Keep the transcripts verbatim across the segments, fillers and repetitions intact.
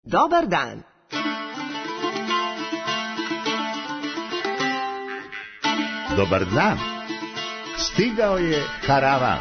Dobar dan. Dobar dan. Stigao je karavan.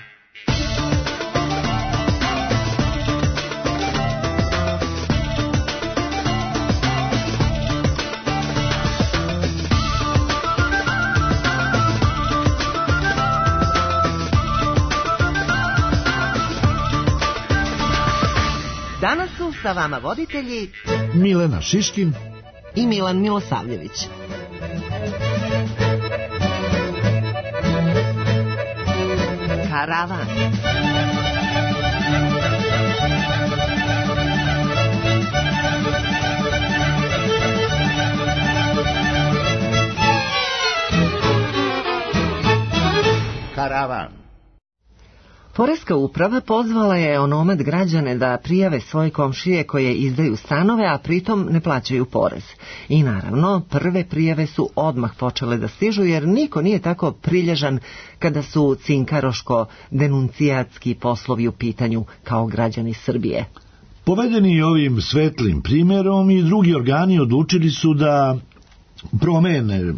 Danas su sa vama voditelji Milena Šiškin i Milan Milosavljević. Karavan. Karavan. Poreska uprava pozvala je onomad građane da prijave svoje komšije koje izdaju stanove, a pritom ne plaćaju porez. I naravno, prve prijave su odmah počele da stižu, jer niko nije tako prilježan kada su cinkaroško-denuncijatski poslovi u pitanju kao građani Srbije. Povedeni ovim svetlim primjerom i drugi organi odlučili su da promene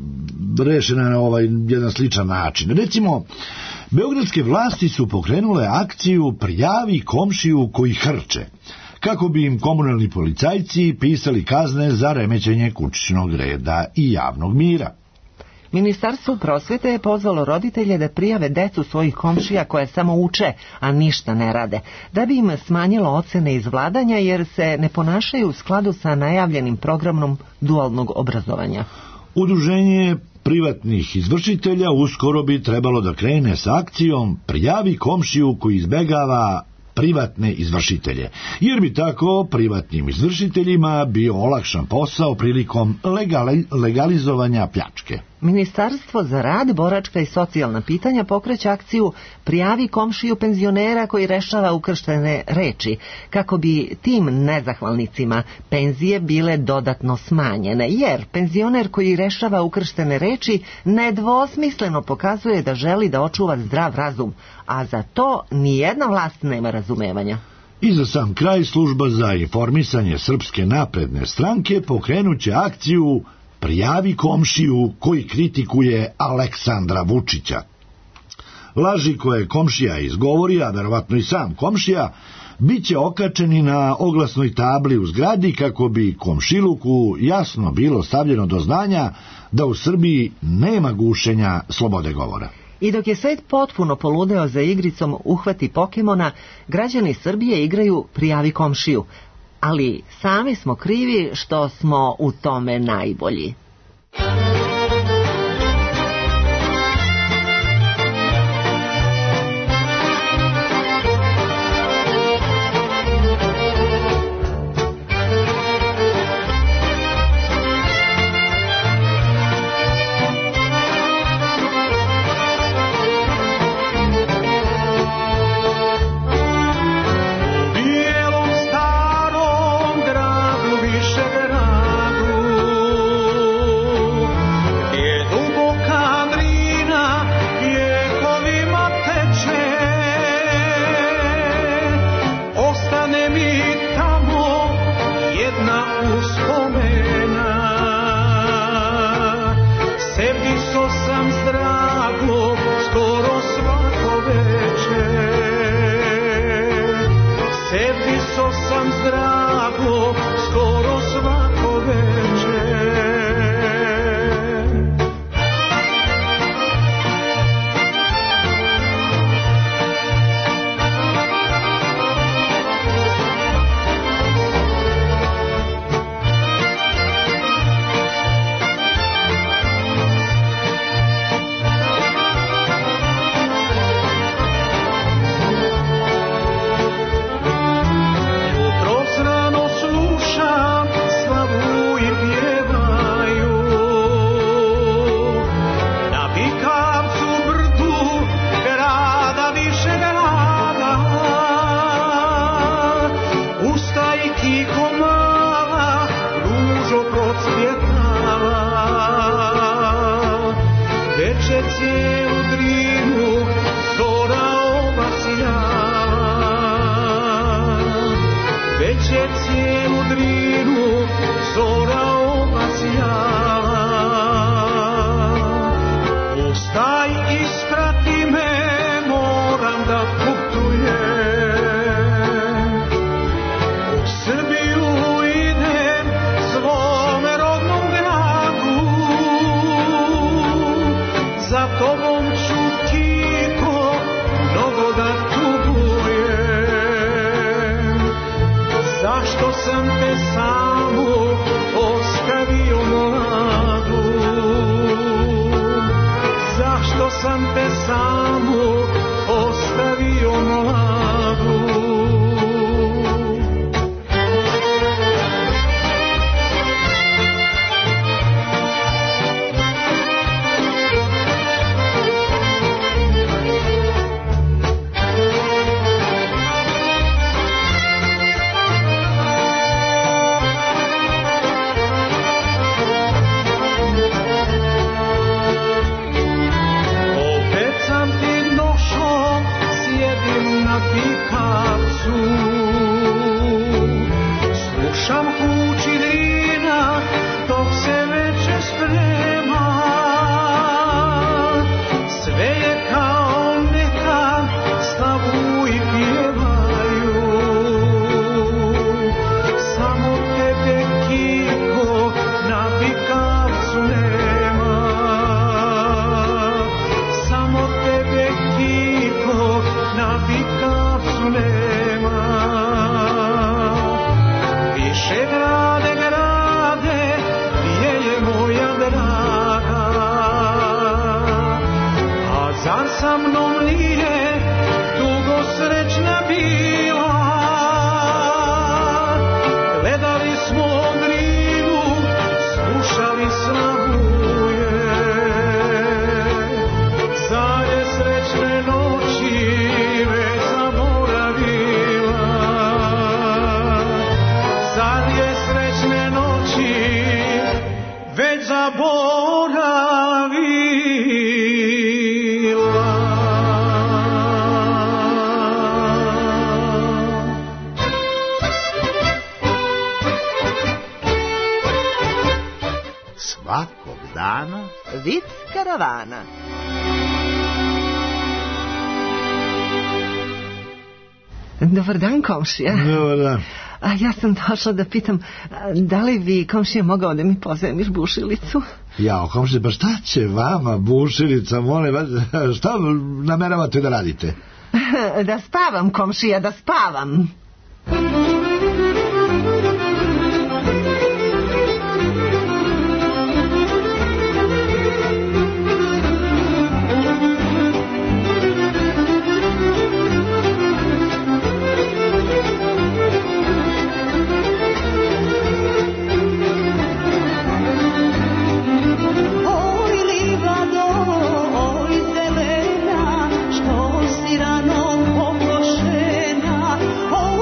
rešena na ovaj jedan sličan način. Recimo, beogradske vlasti su pokrenule akciju Prijavi komšiju koji hrče, kako bi im komunalni policajci pisali kazne za remećenje kućnog reda i javnog mira. Ministarstvo prosvete je pozvalo roditelje da prijave decu svojih komšija koje samo uče, a ništa ne rade, da bi im smanjilo ocene iz vladanja jer se ne ponašaju u skladu sa najavljenim programom dualnog obrazovanja. Udruženje privatnih izvršitelja uskoro bi trebalo da krene s akcijom Prijavi komšiju koji izbegava privatne izvršitelje, jer bi tako privatnim izvršiteljima bio olakšan posao prilikom legali, legalizovanja pljačke. Ministarstvo za rad, boračka i socijalna pitanja pokreće akciju Prijavi komšiju penzionera koji rešava ukrštene reči, kako bi tim nezahvalnicima penzije bile dodatno smanjene, jer penzioner koji rešava ukrštene reči nedvosmisleno pokazuje da želi da očuva zdrav razum, a za to nijedna vlast nema razumevanja. I za sam kraj, služba za informisanje Srpske napredne stranke pokrenuće akciju Prijavi komšiju koji kritikuje Aleksandra Vučića. Laži koje komšija izgovori, a verovatno i sam komšija, bit će okačeni na oglasnoj tabli u zgradi kako bi komšiluku jasno bilo stavljeno do znanja da u Srbiji nema gušenja slobode govora. I dok je svet potpuno poludeo za igricom Uhvati Pokemona, građani Srbije igraju Prijavi komšiju. Ali sami smo krivi što smo u tome najbolji. Zašto sam te samu ostavio mladu? Zašto sam te samu ostavio mladu? Slušam kući drina dok se večer sprema. Sve je kao nekad, slavu i pjevaju. Samo tebe, Kiko, na Bikavcu nema. Samo tebe, Kiko, na Bikavcu nema. Više grade, grade, gdje je moja draga? A zar sa mnom nije dugo srećna bila? Gledali smo Drinu, slušali slavuje. Zadnje srećne noći već zaboravila. Zadnje srećne noći već zaboravila. Svakog dana Vic karavana. Dobar dan, komšija. Dobar dan. A ja sam došla da pitam, da li bi komšija mogao da mi pozajmiš bušilicu? Jao, komšija, pa šta će vama bušilica, molim vas, šta nameravate da radite? Da spavam, komšija, da spavam. Rano pokošena, o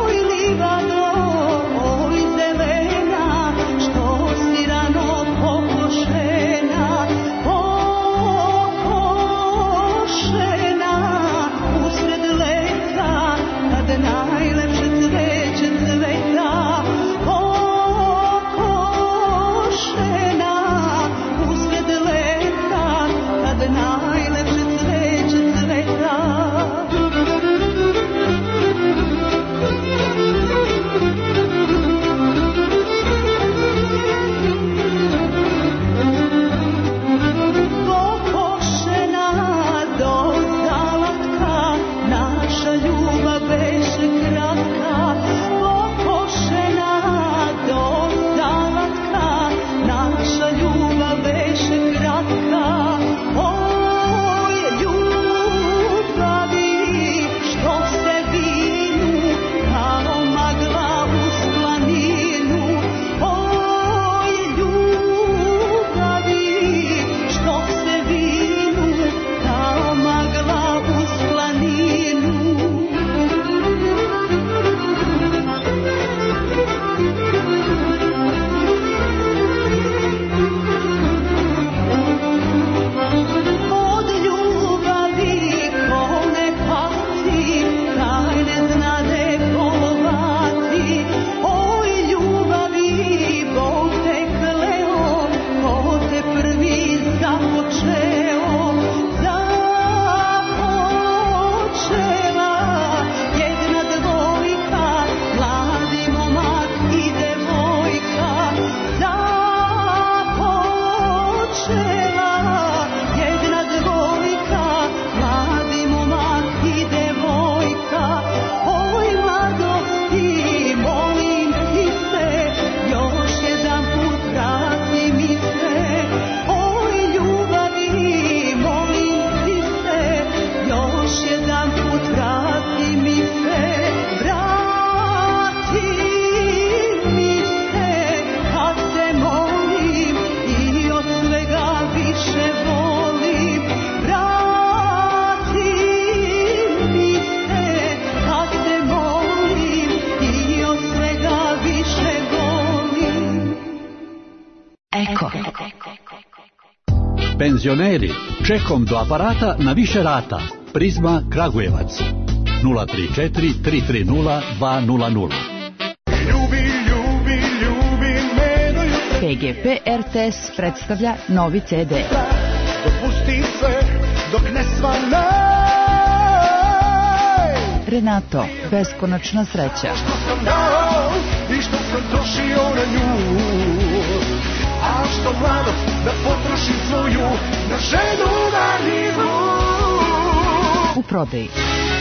Penzioneri, čekom do aparata na više rata. Prizma Kragujevac. nula tri četiri tri tri nula dva nula nula. Ljubi, ljubi, ljubi me do jutra. P G P R T S predstavlja novi C D. Dopusti sve dok ne svanaj. Renato, beskonačna sreća. Što sam dao i što sam trošio na nju. A što mlado da potrošim svoju na ženu marinu. U prodaji.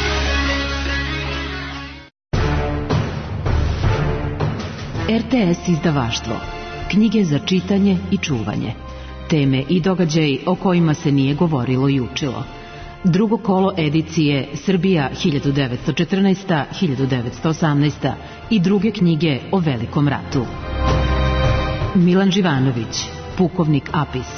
R T S izdavaštvo. Knjige za čitanje i čuvanje. Teme i događaji o kojima se nije govorilo i učilo. Drugo kolo edicije Srbija hiljadu devetsto četrnaesta do hiljadu devetsto osamnaesta. i druge knjige o Velikom ratu. Milan Živanović, pukovnik Apis.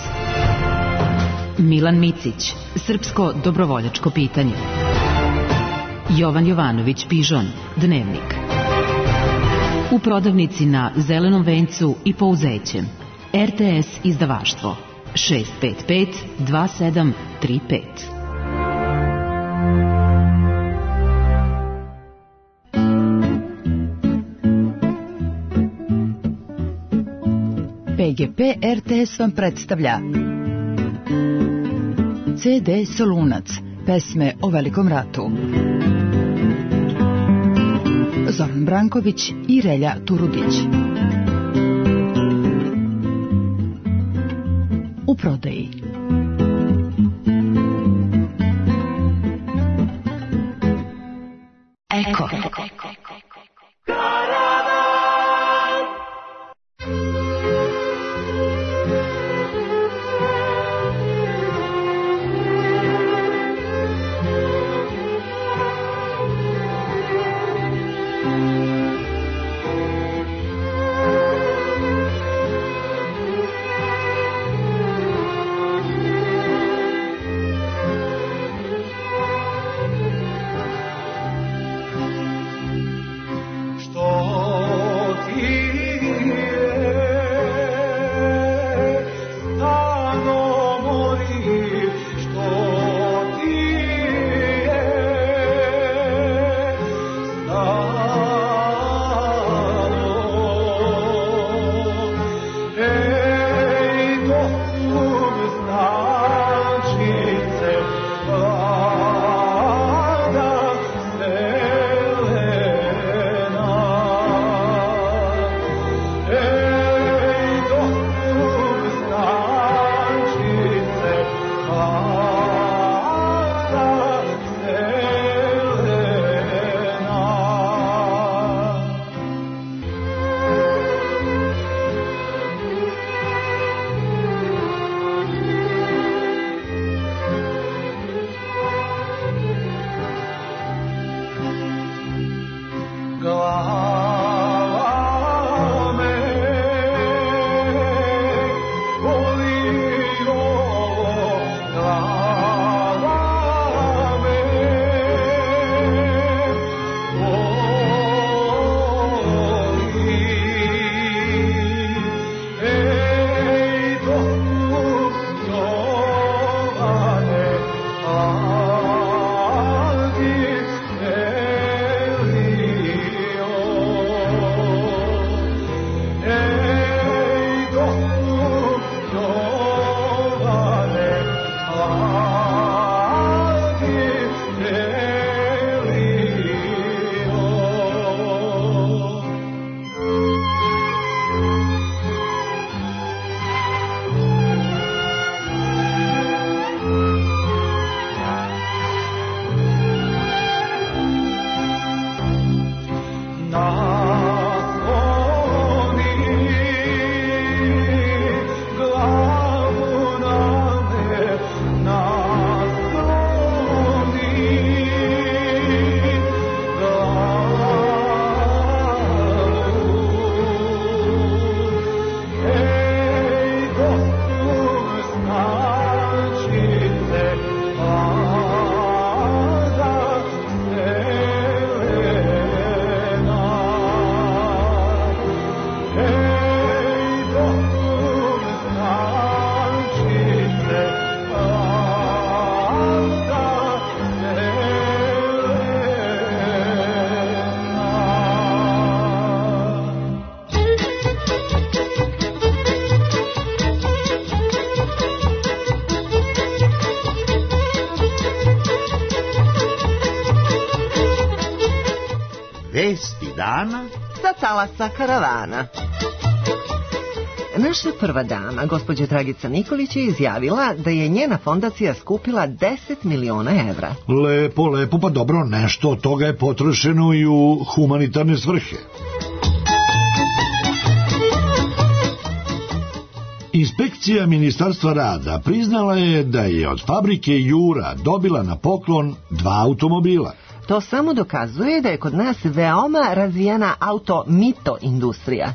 Milan Micić, srpsko dobrovoljačko pitanje. Jovan Jovanović Pižon, Dnevnik. U prodavnici na Zelenom vencu i Pouzećem. R T S izdavaštvo šest pet pet dva sedam tri pet. P G P R T S vam predstavlja C D Solunac, pesme o Velikom ratu. Zoran Branković i Relja Turudić. U prodaji. Eko. karavana? Sa talasa karavana. Naša prva dama, gospođa Dragica Nikolić, je izjavila da je njena fondacija skupila deset miliona evra. Lepo, lepo, pa dobro, nešto od toga je potrošeno i u humanitarne svrhe. Inspekcija Ministarstva rada priznala je da je od fabrike Jura dobila na poklon dva automobila. To samo dokazuje da je kod nas veoma razvijena auto-mito industrija.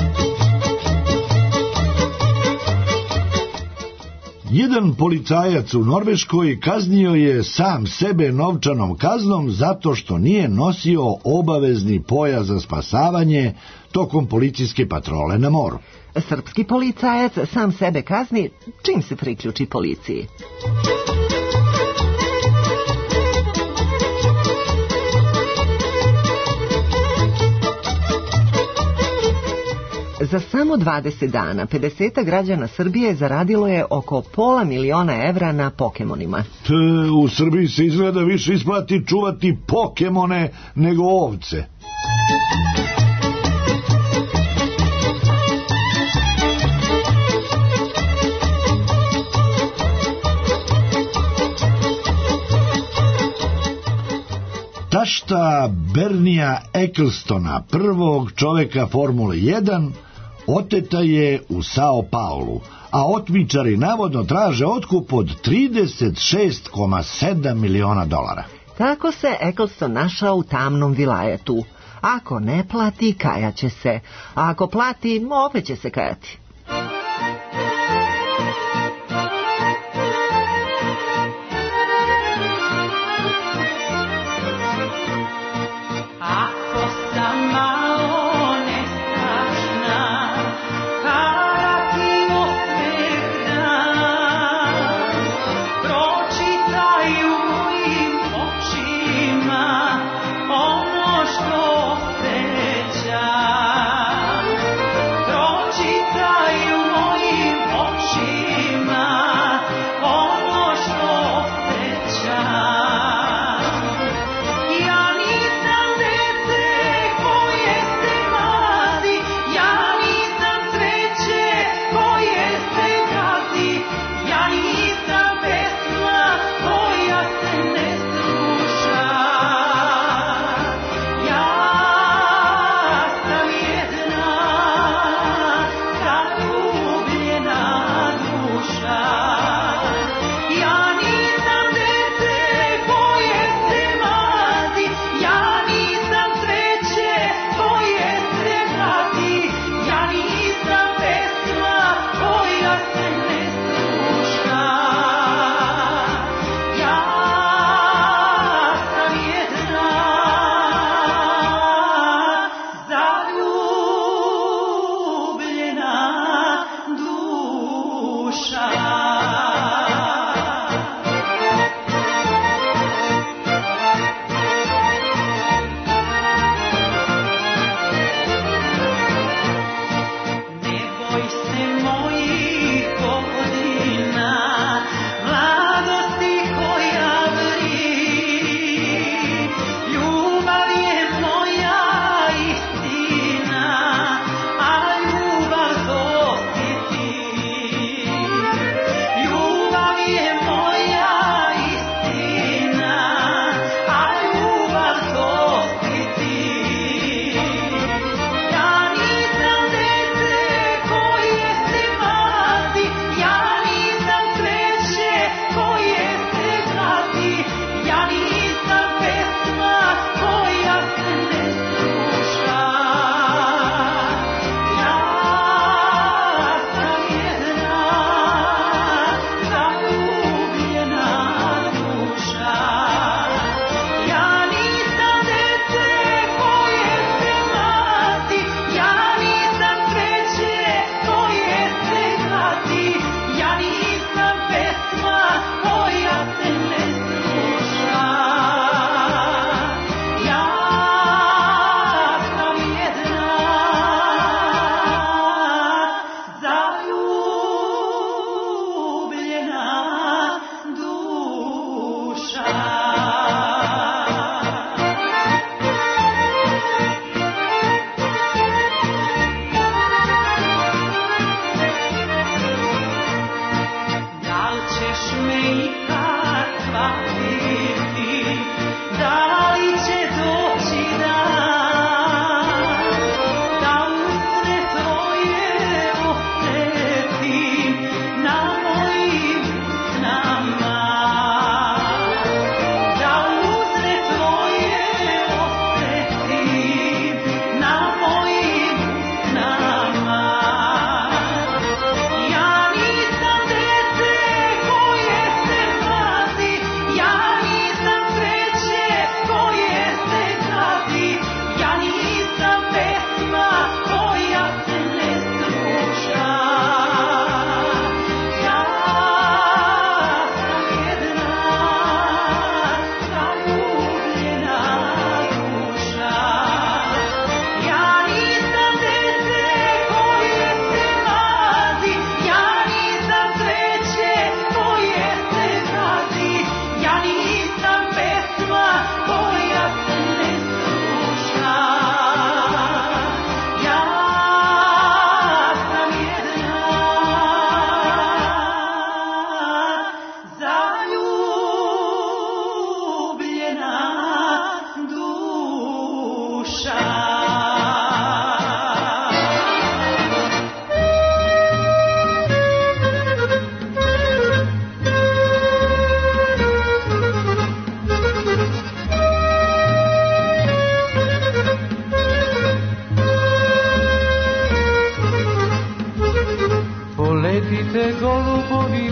Jedan policajac u Norveškoj kaznio je sam sebe novčanom kaznom zato što nije nosio obavezni pojas za spasavanje tokom policijske patrole na moru. Srpski policajac sam sebe kazni čim se priključi policiji. Za samo dvadeset dana pedeset građana Srbije zaradilo je oko pola miliona evra na Pokemonima. Te, u Srbiji se izgleda više isplati čuvati Pokemone nego ovce. Tašta Bernija Ecclestona, prvog čoveka Formule jedan, oteta je u Sao Paulu, a otmičari navodno traže otkup od trideset šest zarez sedam miliona dolara. Tako se Eccleston našao u tamnom vilajetu. Ako ne plati, kajaće se. A ako plati, opet će se kajati. Pročitaj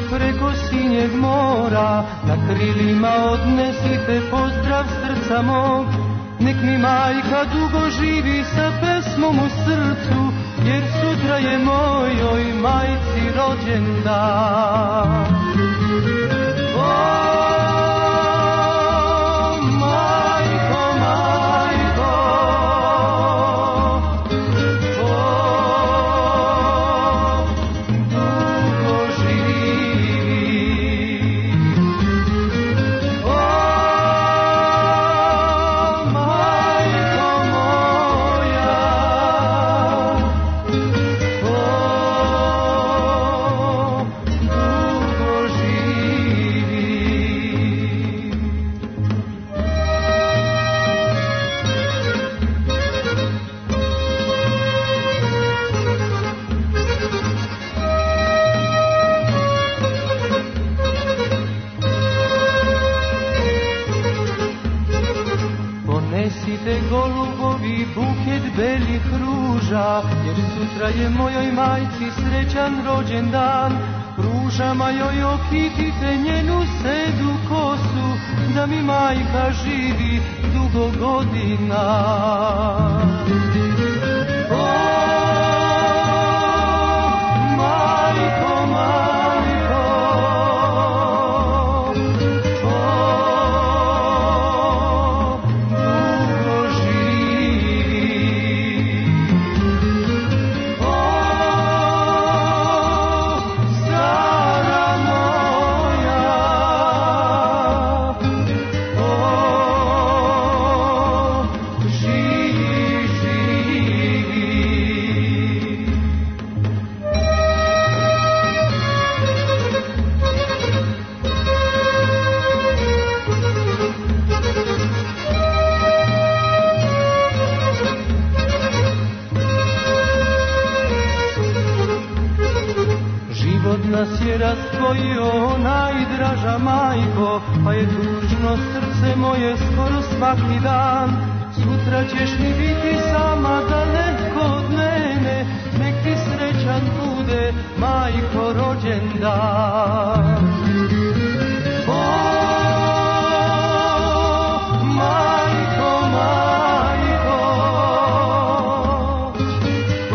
preko sinjeg mora, na krilima odnesite pozdrav srca mog. Nek mi majka dugo živi sa pesmom u srcu, jer sutra je mojoj majci rođendan. O, majko, majko, o, dugo živi. O, majko moja, o, dugo živi. Ponesite golubovi buket belih ruža, jer sutra je mojoj majci srećan rođendan. Ružama joj okitite njenu sedu kosu, da mi majka živi dugo godina. O, majko, majko, o, dugo živi. O, stara moja, o, živi, živi. Život nas je razdvojio, najdraža majko, pa je tužno srce moje skoro svaki dan. Sutra ćeš mi biti sama daleko od mene, nek ti srećan bude, majko, rođendan. O, majko, majko, o,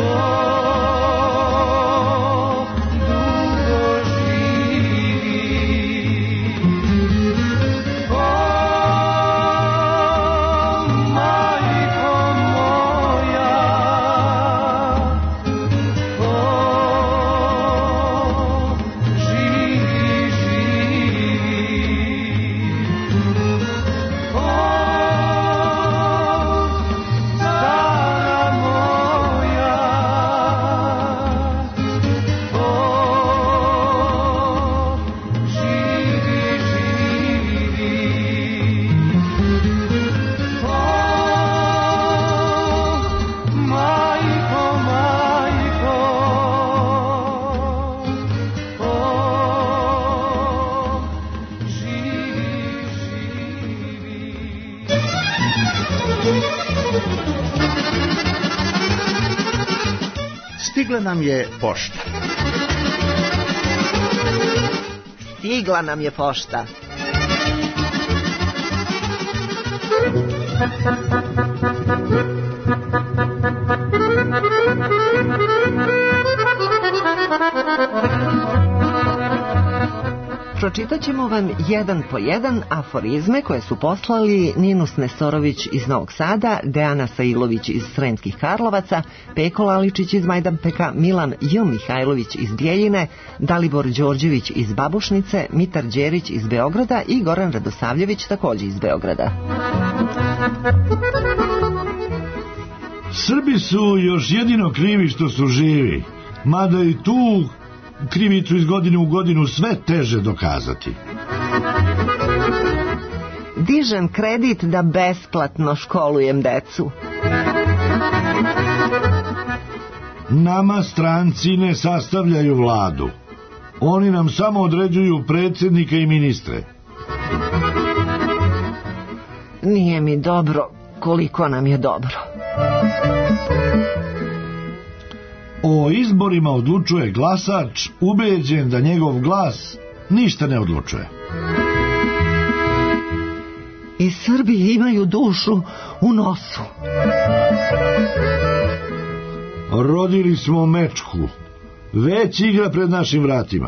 dugo živi. O, majko moja, o, živi, živi. O, stara moja, o, živi, živi. O, majko, majko, o, živi, živi. Stigla nam je pošta. Stigla nam je pošta. Pročitat ćemo vam jedan po jedan aforizme koje su poslali Ninus Nesorović iz Novog Sada, Dejana Sailović iz Sremskih Karlovaca, Peko Laličić iz Majdanpeka, Milan J. Mihajlović iz Bjeljine, Dalibor Đorđević iz Babušnice, Mitar Đerić iz Beograda i Goran Radosavljević također iz Beograda. Srbi su još jedino krivi što su živi, mada i tu krivicu iz godine u godinu sve teže dokazati. Dižem kredit da besplatno školujem decu. Nama stranci ne sastavljaju vladu. Oni nam samo određuju predsjednika i ministre. Nije mi dobro koliko nam je dobro. O izborima odlučuje glasač, ubeđen da njegov glas ništa ne odlučuje. I Srbi imaju dušu u nosu. Rodili smo mečku. Već igra pred našim vratima.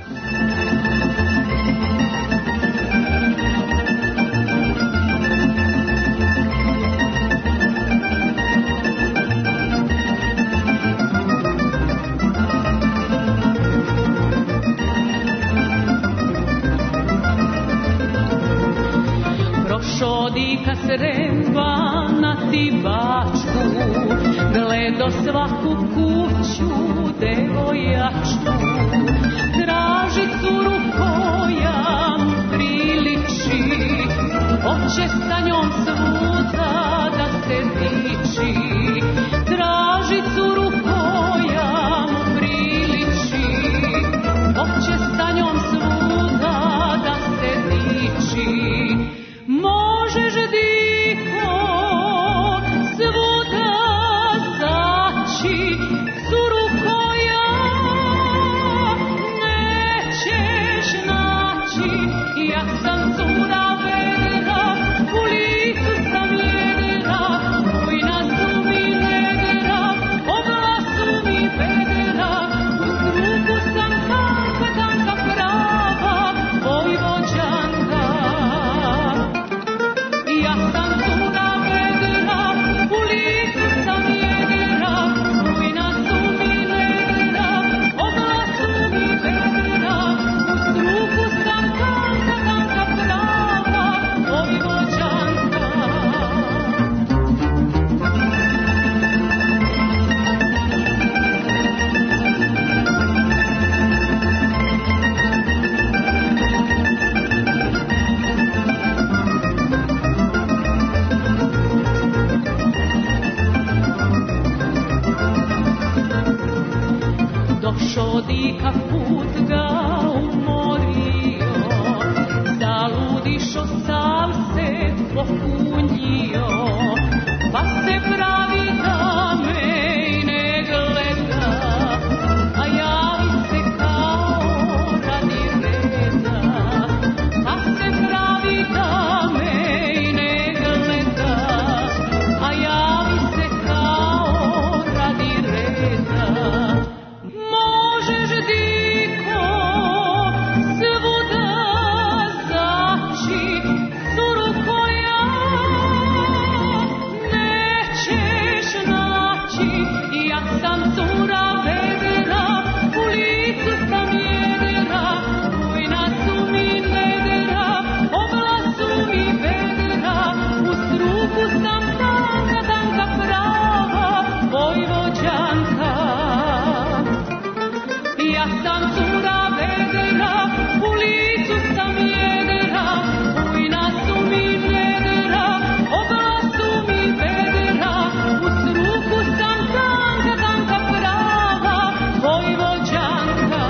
Šodika sremba na ti bačku, gledo svaku kuću devojačku, traži curu koja mu priliči, hoće sa njom svuda da se diči, traži curu koja mu priliči, hoće sa njom svuda da se diči. Možeš diko svuda zaći, curu koja nećeš naći. Ja sam cura vedra, u licu sam jedra, vojna su mi nedra, obla su mi vedra, u struku sam tanka, tanka prava, vojvođanka. Ja sam cura vedra, u licu sam jedra, vojna su mi nedra, obla su mi vedra, u struku sam tanka, tanka prava, vojvođanka. Došo dika put ga umorio, zaludišo sam se pokunjio, pa se pravi da me i ne gleda, a javi se kao radi reda, pa se pravi da me i ne gleda, a javi se kao radi reda. Možeš diko svuda zaći, curu koja nećeš naći. Ja sam cura vedra, u licu sam jedra, vojna su mi nedra, obla su mi vedra, u struku sam tanka, tanka prava, vojvođanka. Ja sam cura vedra, u licu sam jedra, vojna su mi nedra, obla su mi vedra, u struku sam tanka, tanka prava, vojvođanka.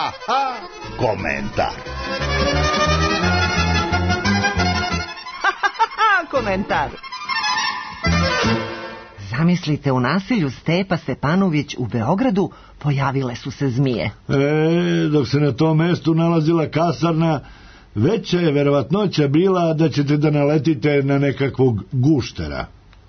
Ha, ha, komentar. Komentar. Zamislite, u naselju Stepa Stepanović u Beogradu pojavile su se zmije. E, dok se na tom mestu nalazila kasarna, veća je verovatnoća bila da ćete da naletite na nekakvog guštera.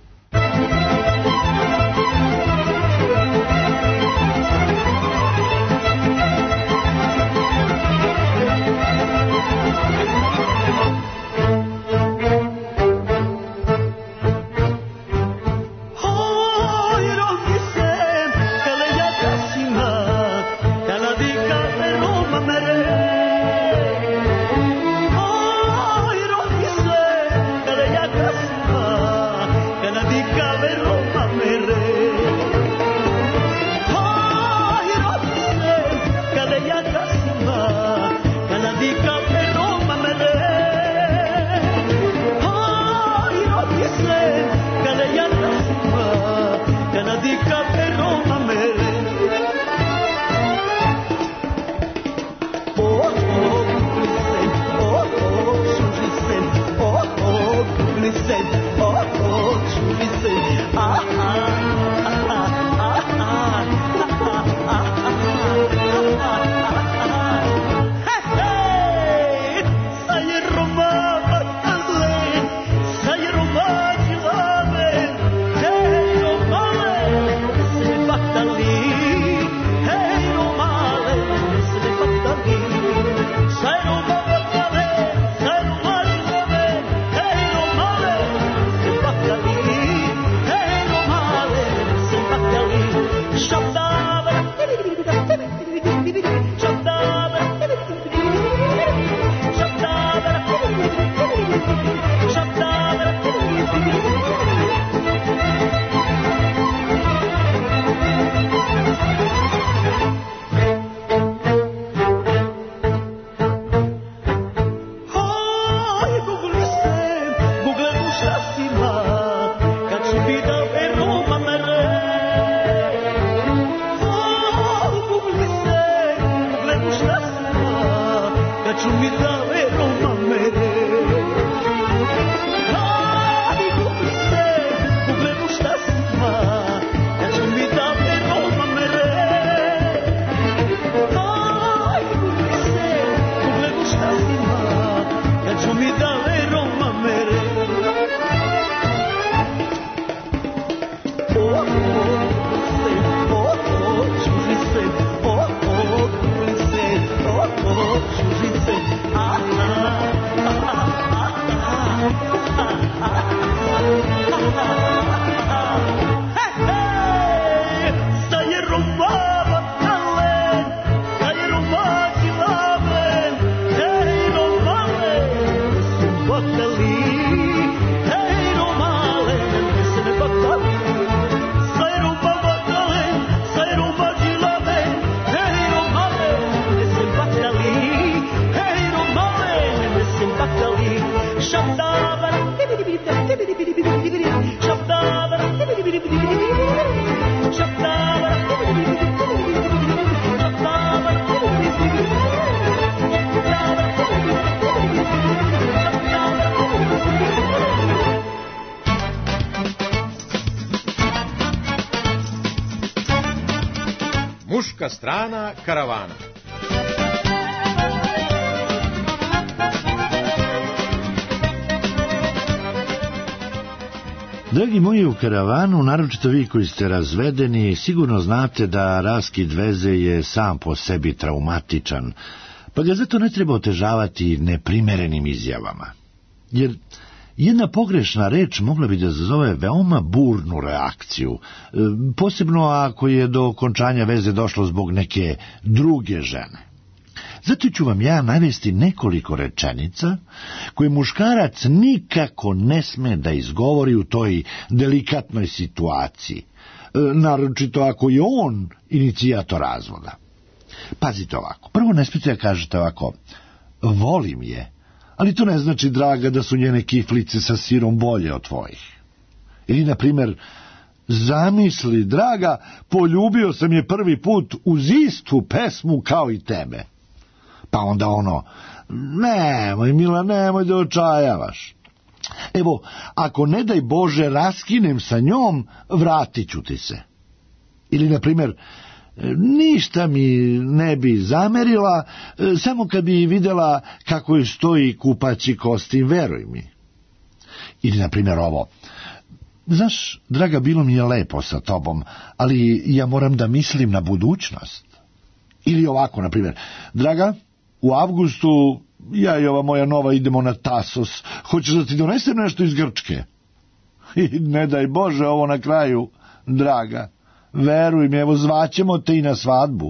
Muška strana karavana. Dragi moji, u karavanu, naročito vi koji ste razvedeni, sigurno znate da raskid veze je sam po sebi traumatičan, pa ga zato ne treba otežavati neprimerenim izjavama. Jer jedna pogrešna reč mogla bi da zazove veoma burnu reakciju, posebno ako je do okončanja veze došlo zbog neke druge žene. Zato ću vam ja navesti nekoliko rečenica koje muškarac nikako ne sme da izgovori u toj delikatnoj situaciji, naročito ako je on inicijator razvoda. Pazite ovako, prvo ne smijete da kažete ovako, volim je, ali to ne znači, draga, da su njene kiflice sa sirom bolje od tvojih. Ili, na primjer, Zamisli, draga, poljubio sam je prvi put uz istu pesmu kao i tebe. Pa onda ono, nemoj Mila, nemoj da očajavaš. Evo, ako ne daj Bože raskinem sa njom, vratit ću ti se. Ili, na primjer, ništa mi ne bi zamerila, samo kad bi vidjela kako joj stoji kupaći kostim, veruj mi. Ili, na primjer, ovo, znaš, draga, bilo mi je lepo sa tobom, ali ja moram da mislim na budućnost. Ili ovako, na primjer, draga, u avgustu ja i ova moja nova idemo na Tasos, hoćeš da ti donesem nešto iz Grčke? I ne daj Bože ovo na kraju, draga, veruj mi, evo zvaćemo te i na svadbu.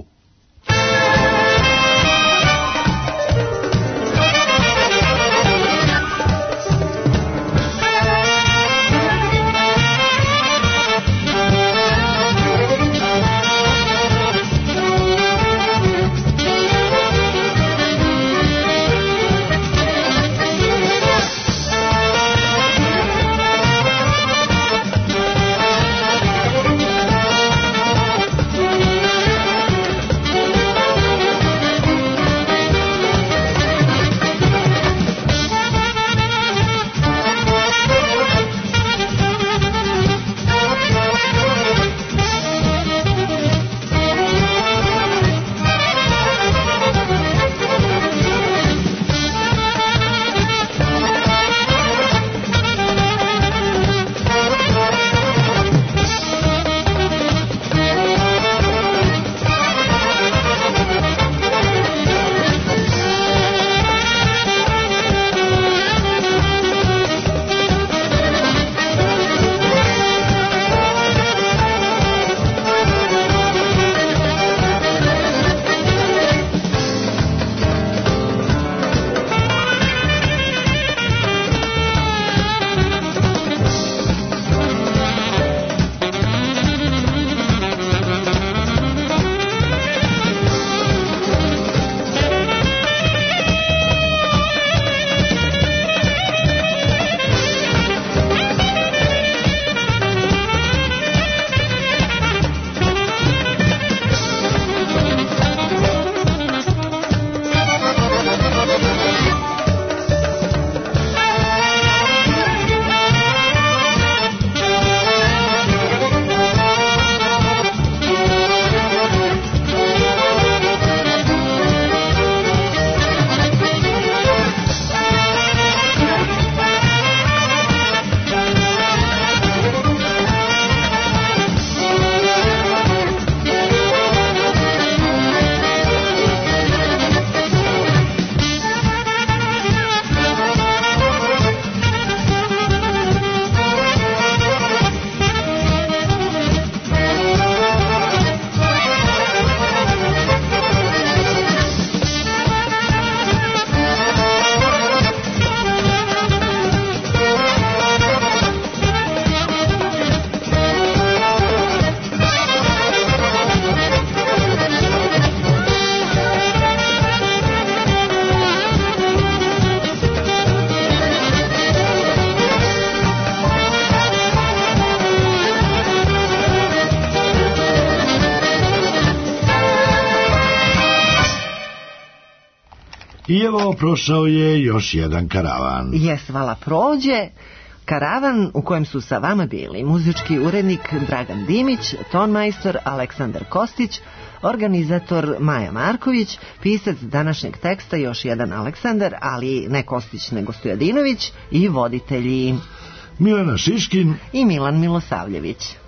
I evo prošao je još jedan karavan. Jes, vala prođe. Karavan u kojem su sa vama bili muzički urednik Dragan Dimić, tonmajstor Aleksandar Kostić, organizator Maja Marković, pisac današnjeg teksta još jedan Aleksandar, ali ne Kostić nego Stojadinović, i voditelji Milena Šiškin i Milan Milosavljević.